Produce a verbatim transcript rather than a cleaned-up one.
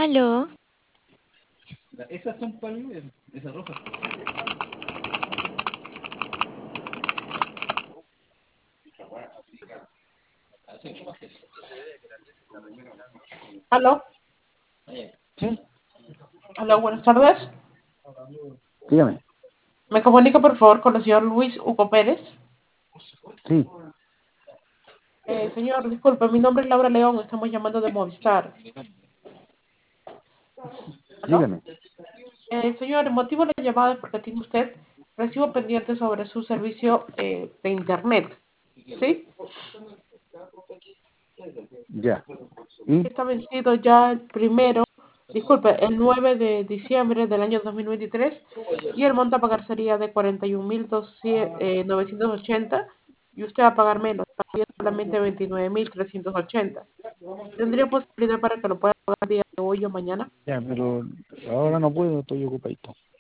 Aló, Esas son para el esas rojas. Aló, Sí, aló, buenas tardes. dígame. Me comunico por favor con el señor Luis Hugo Pérez. Sí, Eh, señor, disculpe, mi nombre es Laura León, estamos llamando de Movistar. ¿Aló? dígame. Eh, señor, el motivo de la llamada es porque tiene usted recibo pendiente sobre su servicio eh, de Internet. ¿Sí? Ya. ¿Y? Está vencido ya el primero, disculpe, el nueve de diciembre del año dos mil veintitrés y el monto a pagar sería de cuarenta y un mil novecientos ochenta y usted va a pagar menos, pagaría solamente veintinueve mil trescientos ochenta. ¿Tendría posibilidad para que lo pueda pagar el día de hoy o mañana? Ya, pero ahora no puedo, estoy ocupadito.